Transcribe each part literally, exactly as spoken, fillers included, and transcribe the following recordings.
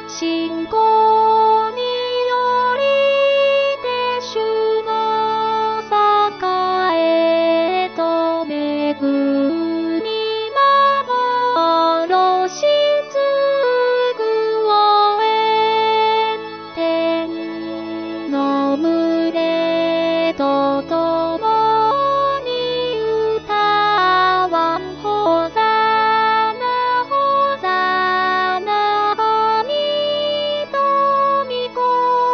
信仰によりて主の栄と恵み幻つぐを得天の群れとともに歌わんほざなほざな神と御子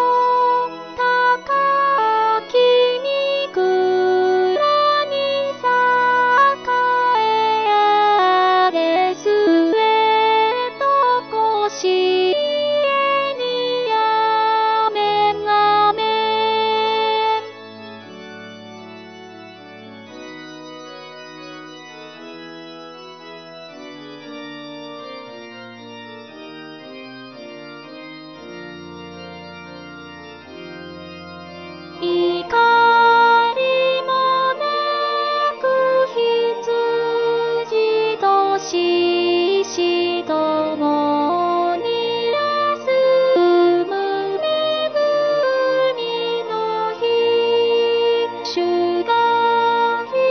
高き御蔵に栄えあれすえとこしえにあめんあめん。怒りもなく羊と獅子ともに休む恵みの日、主が日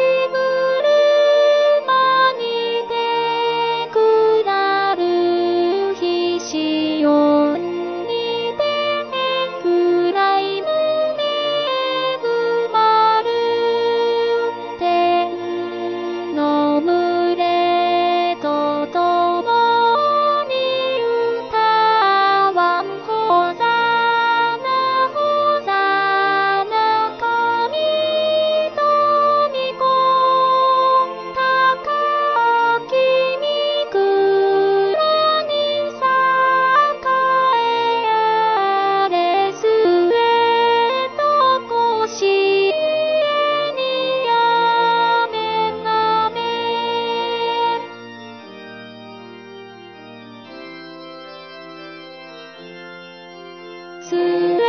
車にて下る日、シオンにてエフライム恵まる天の群れとともに歌わんほざなほざな神と御子高き御蔵に栄えあれすえとこしえにあめんあめん。